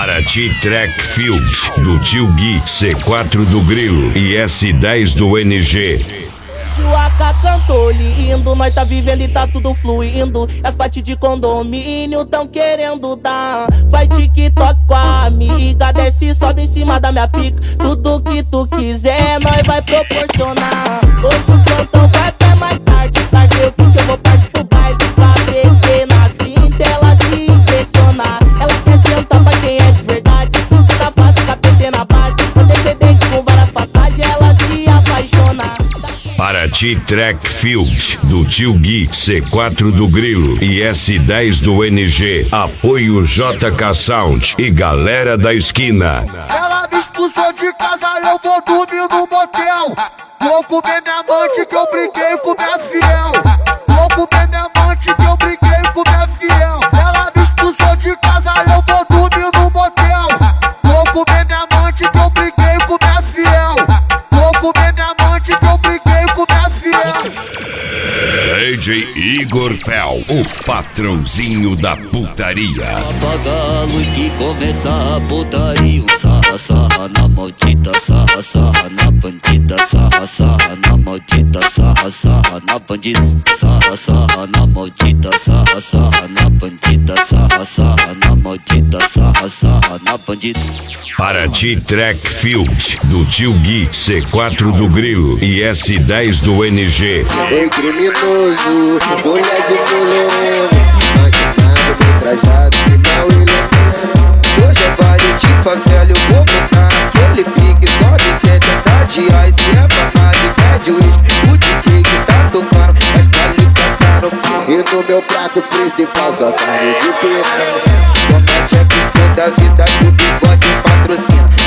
Paraty Track Field do Tio Gui, C4 do Grilo e S10 do NG. O AK cantou lindo, nós tá vivendo e tá tudo fluindo. As partes de condomínio tão querendo dar. Faz TikTok com a amiga, desce e sobe em cima da minha pica. Tudo que tu quiser, nós vai proporcionar. Hoje o plantão vai até mais tarde. Larguei o kit, eu vou partir pro baile. Pra beber na cinta, ela se impressionar. Ela quer sentar pra quem é de verdade. Tá fácil, capetê na base. Antecedente com várias passagens, ela se apaixona. Paraty Track Field do Tio Gui, C4 do Grilo e S10 do NG. Apoio JK Sound e Galera da Esquina. Ela me expulsou de casa, eu vou dormir no motel. Vou comer minha amante que eu briguei com minha fiel. Vou comer minha amante que eu briguei com minha fiel. Ela me expulsou de casa, eu vou dormir no motel. Vou comer minha amante que eu briguei com minha fiel. Vou comer minha amante que eu briguei com minha fiel. DJ Igor Fel, o patrãozinho da putaria. Apaga a luz que começa a putaria. Sarra, sarra na maldita, sarra, sarra na bandida. Sarra, sarra na maldita, sarra, sarra na bandida. Sarra, sarra na maldita, sarra, sarra na bandida. Sarra, sarra na maldita, sarra, sarra na bandida. Paraty Track Field do Tio Gui, C4 do Grilo e S10 do NG. Ei, criminoso, moleque mulherengo, maquinado, bem trajado, sinal ele é. Se hoje é baile de favela, eu vou botar aquele pique, sobe 70 reais. Se é barrado, pede uísque, o DJ que tá tocando, mas tá ligado. E no meu prato principal só carne de piranha. Tomate aqui toda a vida que o bigode patrocina.